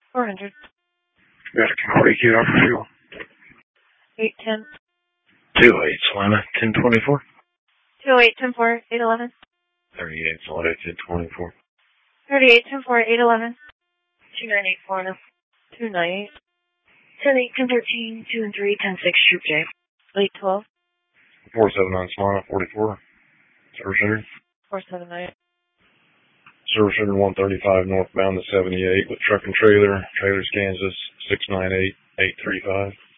400. Got a Coyote kid off for fuel. 810. 28 Solana, 1024. 208, 10-4, 811. 38 Solana, 1024. 38, 10-4, 811. 298, Solana. 298. 10-8, 10-13, 2 and 3, 10-6, Troop J. 812. 479 Solana, 44. Service center. 479. Service center 135 northbound to 78 with truck and trailer. Trailers, Kansas, 698-835.